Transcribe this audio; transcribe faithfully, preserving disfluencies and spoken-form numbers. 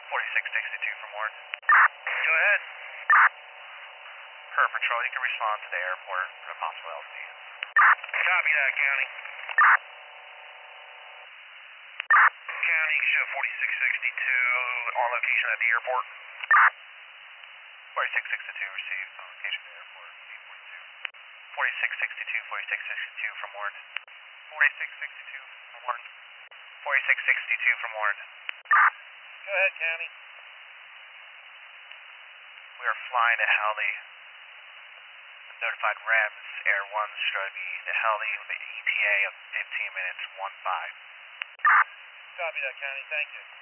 forty-six sixty-two from Warren. Go ahead. Per patrol, you can respond to the airport for a possible L C. Copy that, County. County, show forty-six sixty-two on location at the airport. forty-six sixty-two received on location at the airport. forty-six sixty-two, forty-six sixty-two from Warren. forty-six sixty-two from Warren. forty-six sixty-two from Warren. Go ahead, County. We are flying at Heli. Notified R E Ms, Air one Stroby to Heli with an E T A of fifteen minutes, one five. Copy that, County. Thank you.